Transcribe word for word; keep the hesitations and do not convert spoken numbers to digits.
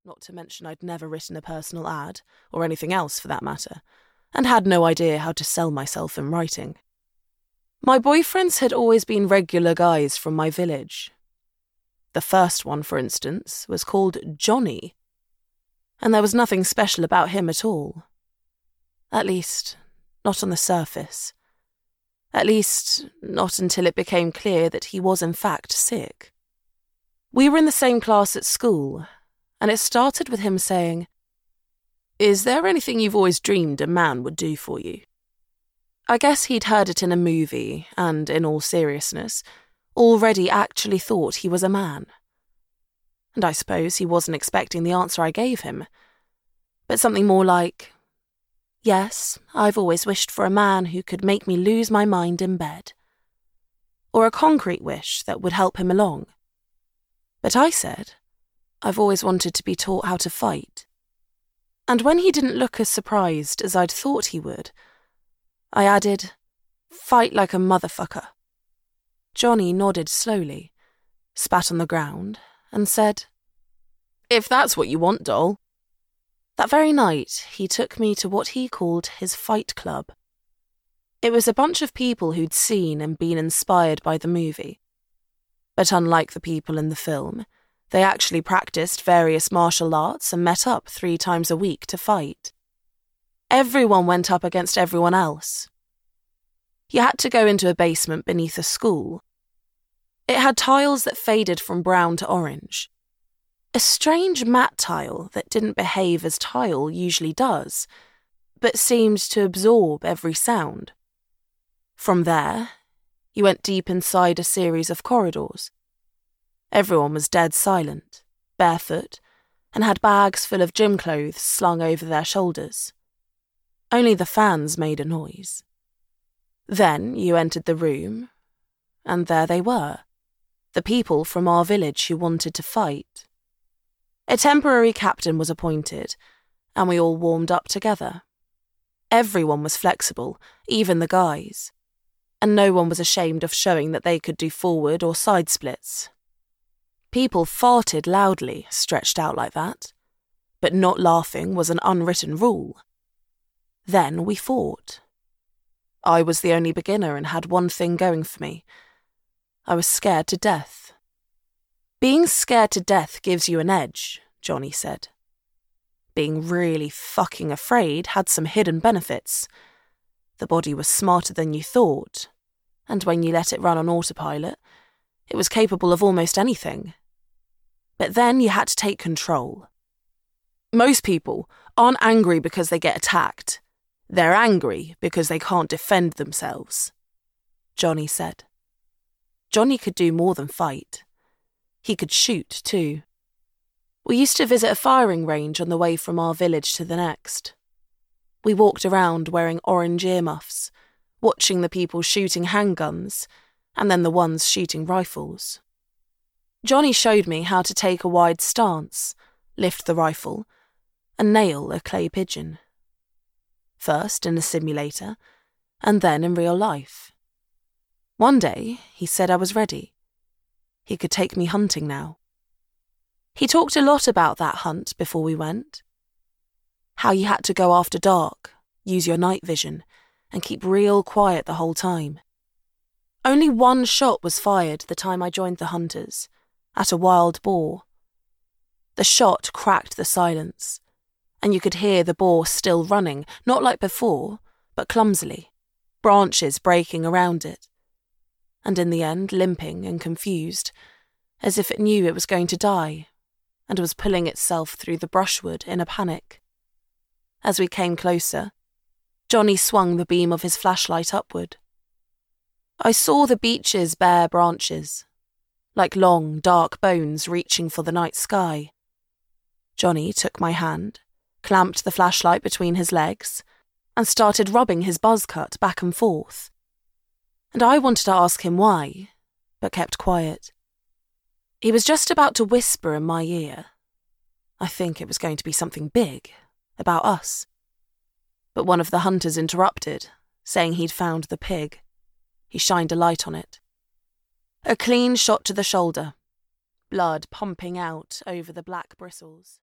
not to mention I'd never written a personal ad, or anything else for that matter, and had no idea how to sell myself in writing. My boyfriends had always been regular guys from my village. The first one, for instance, was called Johnny, and there was nothing special about him at all. At least, not on the surface. At least, not until it became clear that he was in fact sick. We were in the same class at school, and it started with him saying, "Is there anything you've always dreamed a man would do for you?" I guess he'd heard it in a movie, and, in all seriousness, already actually thought he was a man. And I suppose he wasn't expecting the answer I gave him, but something more like, "Yes, I've always wished for a man who could make me lose my mind in bed." Or a concrete wish that would help him along. But I said, I've always wanted to be taught how to fight. And when he didn't look as surprised as I'd thought he would, I added, "Fight like a motherfucker." Johnny nodded slowly, spat on the ground, and said, "If that's what you want, doll." That very night, he took me to what he called his fight club. It was a bunch of people who'd seen and been inspired by the movie. But unlike the people in the film, they actually practiced various martial arts and met up three times a week to fight. Everyone went up against everyone else. You had to go into a basement beneath a school. It had tiles that faded from brown to orange. A strange matte tile that didn't behave as tile usually does, but seemed to absorb every sound. From there, you went deep inside a series of corridors. Everyone was dead silent, barefoot, and had bags full of gym clothes slung over their shoulders. Only the fans made a noise. Then you entered the room, and there they were, the people from our village who wanted to fight. A temporary captain was appointed, and we all warmed up together. Everyone was flexible, even the guys, and no one was ashamed of showing that they could do forward or side splits. People farted loudly, stretched out like that, but not laughing was an unwritten rule. Then we fought. I was the only beginner and had one thing going for me. I was scared to death. Being scared to death gives you an edge, Johnny said. Being really fucking afraid had some hidden benefits. The body was smarter than you thought, and when you let it run on autopilot, it was capable of almost anything. But then you had to take control. Most people aren't angry because they get attacked. They're angry because they can't defend themselves, Johnny said. Johnny could do more than fight. He could shoot, too. We used to visit a firing range on the way from our village to the next. We walked around wearing orange earmuffs, watching the people shooting handguns, and then the ones shooting rifles. Johnny showed me how to take a wide stance, lift the rifle, and nail a clay pigeon. First in a simulator, and then in real life. One day, he said I was ready. He could take me hunting now. He talked a lot about that hunt before we went. How you had to go after dark, use your night vision, and keep real quiet the whole time. Only one shot was fired the time I joined the hunters, at a wild boar. The shot cracked the silence, and you could hear the boar still running, not like before, but clumsily, branches breaking around it, and in the end limping and confused, as if it knew it was going to die, and was pulling itself through the brushwood in a panic. As we came closer, Johnny swung the beam of his flashlight upward. I saw the beech's bare branches, like long, dark bones reaching for the night sky. Johnny took my hand, clamped the flashlight between his legs, and started rubbing his buzz cut back and forth. And I wanted to ask him why, but kept quiet. He was just about to whisper in my ear. I think it was going to be something big, about us. But one of the hunters interrupted, saying he'd found the pig. He shined a light on it. A clean shot to the shoulder, blood pumping out over the black bristles.